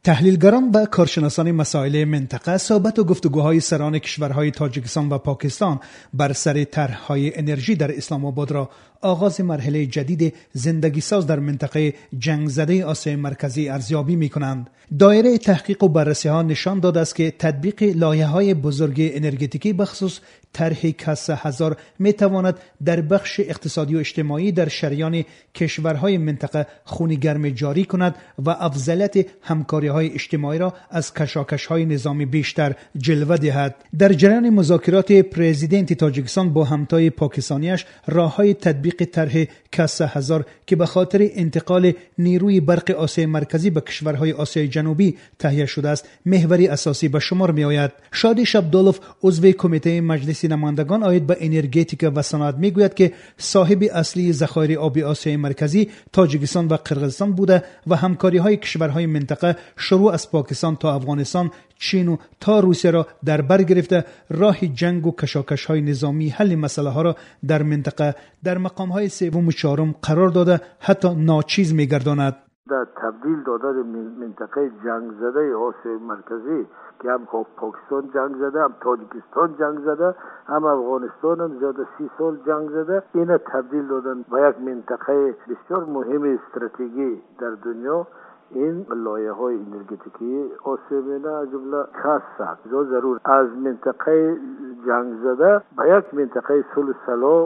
تحلیلگران و کارشناسان مسائل منطقه صحبت و گفتگوهای سران کشورهای تاجیکستان و پاکستان بر سر طرح‌های انرژی در اسلام آباد را آغاز مرحله جدید زندگی ساز در منطقه جنگ زده آسیای مرکزی ارزیابی می‌کنند. دایره تحقیق و بررسی ها نشان داده است که تطبیق لایحه‌های بزرگ انرژتیکی بخصوص طرح کاسه هزار می‌تواند در بخش اقتصادی و اجتماعی در شریان کشورهای منطقه خون گرم جاری کند و افضلیت همکاری‌های اجتماعی را از کشاکش‌های نظامی بیشتر جلوه دهد. در جریان مذاکرات پرزیدنت تاجیکستان با همتای پاکستانیش راه‌های تطبیق طرح کاسه هزار که به خاطر انتقال نیروی برق آسیای مرکزی به کشورهای آسیای جنوبی تهیه شده است محوری اساسی به شمار می آید. شادی شبدولوف عضو کمیته مجلس نمایندگان آید به انرژتیک و صنعت می گوید که صاحب اصلی ذخایر آبی آسیای مرکزی تاجیکستان و قرقیزستان بوده و همکاری های کشورهای منطقه شروع از پاکستان تا افغانستان، چین و تا روسیه را در بر گرفته راه جنگ و کشاکش های نظامی حل مسئله ها را در منطقه در مقام های سوم و چهارم قرار داده حتی ناچیز می گرداند. در تبدیل دادن منطقه جنگ زده آسیای مرکزی که هم پاکستان جنگ زده، هم تاجیکستان جنگ زده، هم افغانستان هم زیاده 30 سال جنگ زده، اینه تبدیل دادن به یک منطقه بسیار مهم استراتژی در دنیا. این لایحه‌های انرژتیکی آسیای از جمله کاسه ضرور از منطقه جنگ زده به یک منطقه صلح سلام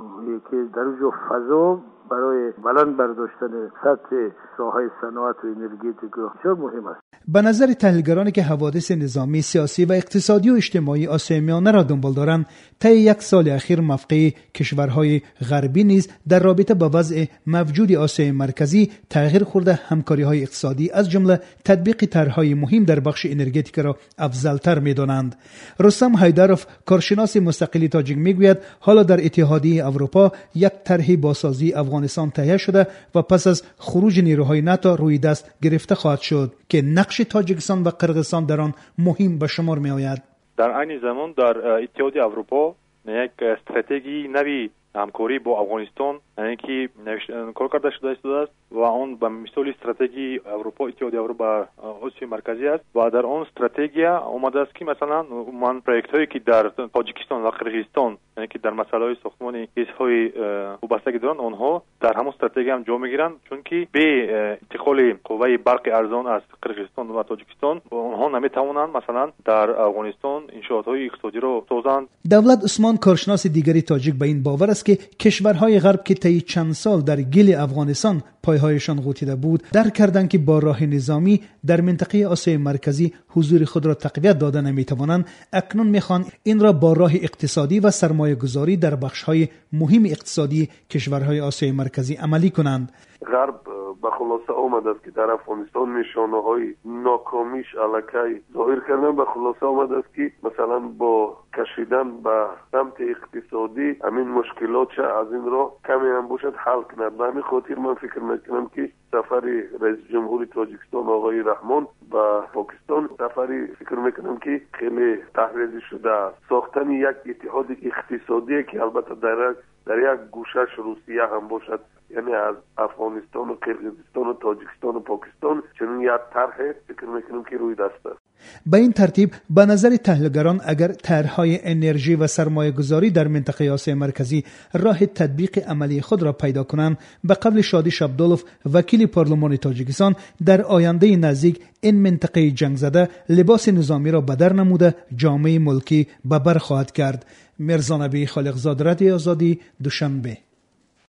که در جو فضا برای بلند برداشتن سطح ساحه صنعت و انرژتیک بسیار مهم است. به نظر تحلیلگرانی که حوادث نظامی، سیاسی و اقتصادی و اجتماعی آسیای میانه را دنبال دارند، طی یک سال اخیر موقع کشورهای غربی نیز در رابطه با وضع موجود آسیای مرکزی تغییر خورده، همکاری‌های اقتصادی از جمله تطبیق طرح‌های مهم در بخش انرژتیک را افضل‌تر می‌دانند. رستم حیدروف کارشناس مستقل تاجیک می‌گوید حالا در اتحادیه اروپا یک طرح بازسازی افغانستان تهیه شده و پس از خروج نیروهای ناتو روی دست گرفته خواهد شد که نقش تاجیکستان و قرقیزستان در آن مهم به شمار می آید. در عین زمان در اتحادیه اروپا یک استراتژی نوی همکاری با افغانستان که کار کرده شده است و آن به مثال استراتژی اروپا اتحادیه اروپا آسیای مرکزی است و در آن استراتژی آمده است که مثلا من پروژه هایی که در تاجیکستان و قرقیزستان که در مسائل های ساختمانی چیزهای وابسته دارند آنها در همون استراتژی هم جا میگیرند، چون که به انتقال قوه برق ارزان از قرقیزستان و تاجیکستان آنها نمیتوانند مثلا در افغانستان انشاءات های اقتصادی را سازند. دولت عثمان کارشناس دیگری تاجیک به این باور است که کشورهای غرب که طی چند سال در گل افغانستان پایهایشان غوطیده بود درک کردند که با راه نظامی در منطقه آسیای مرکزی حضور خود را تقویت داده نمیتوانند. اکنون میخوان این را با راه اقتصادی و سرمایه گذاری در بخش‌های مهم اقتصادی کشورهای آسیای مرکزی عملی کنند. غرب به خلاصه آمد است که در افغانستان نشانه های ناکامیش الکی ظاهر کردن. به خلاصه آمد است که مثلا با کشیدن به سمت اقتصادی همین مشکلات از این راه کمی هم باشد حل کند. به همین خاطر من فکر میکنم که سفر رئیس جمهور تاجیکستان آقای رحمان به پاکستان سفری فکر میکنم که خیلی تحریزی شده است. ساختن یک اتحاد اقتصادی که البته در یک گوشش روسیه هم باشد، یعنی از افغانستان و قرقیزستان و تاجیکستان و پاکستان، چنین یک طرح فکر میکنم که روی دست است. به این ترتیب به نظر تحلیلگران اگر طرح‌های انرژی و سرمایه گذاری در منطقه آسیای مرکزی راه تطبیق عملی خود را پیدا کنند، به قول شادی شبدولوف وکیل پارلمان تاجیکستان، در آینده نزدیک این منطقه جنگ زده لباس نظامی را بدر نموده جامعه ملکی به بر خواهد کرد. مرزا نبی خالقزاد، رادیو آزادی، دوشنبه.